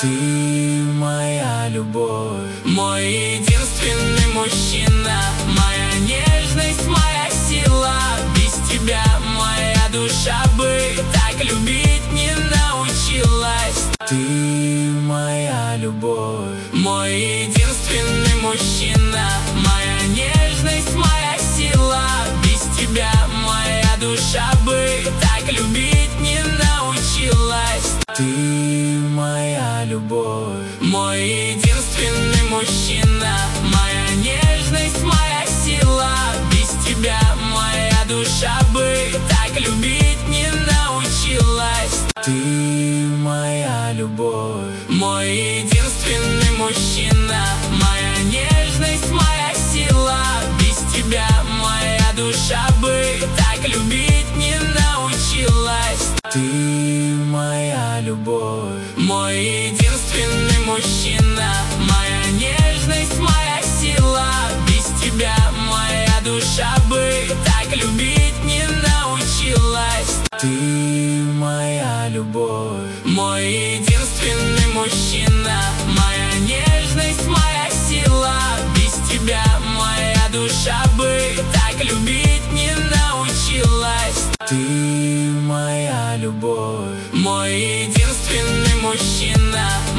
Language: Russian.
Ты моя любовь, мой единственный мужчина, моя нежность, моя сила. Без тебя моя душа бы так любить не научилась. Ты моя любовь, мой единственный мужчина, моя нежность, моя сила. Без тебя моя душа бы так любить не научилась. Ты моя любовь, мой единственный мужчина, моя нежность, моя сила. Без тебя моя душа бы так любить не научилась. Ты моя любовь, мой единственный мужчина, моя нежность, моя сила. Без тебя моя душа бы так любить не научилась. Ты моя любовь, мой единственный мужчина, моя нежность, моя сила. Без тебя моя душа бы так любить не научилась. Ты моя любовь, мой единственный мужчина, моя нежность, моя сила. Без тебя моя душа бы так любить не научилась. Ты моя любовь, мой единственный мужчина.